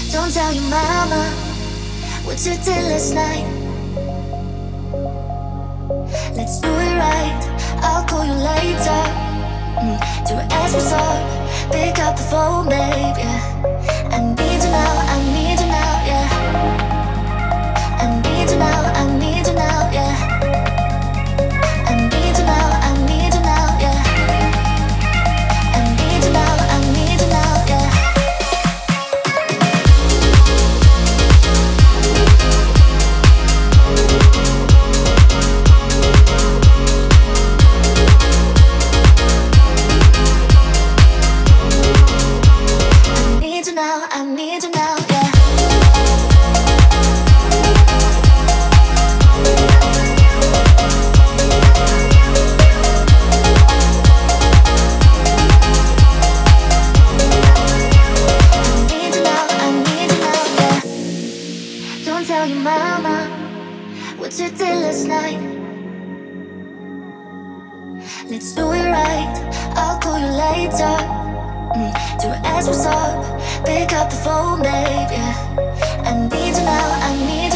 Don't tell your mama what you did last night. Let's do it right. I'll call you later. Do it as what's up. Pick up the phone, babe. Yeah. I need you now. I need you now. Yeah. I need you now. I need you now. Yeah. I need you now. I need you now. Yeah. I need you now. I need you now. Yeah. I need you now, yeah. Don't tell your mama what you did last night. Let's do it right. I'll call you later. Do it as what's up. Pick up the phone, babe. Yeah. I need you now. I need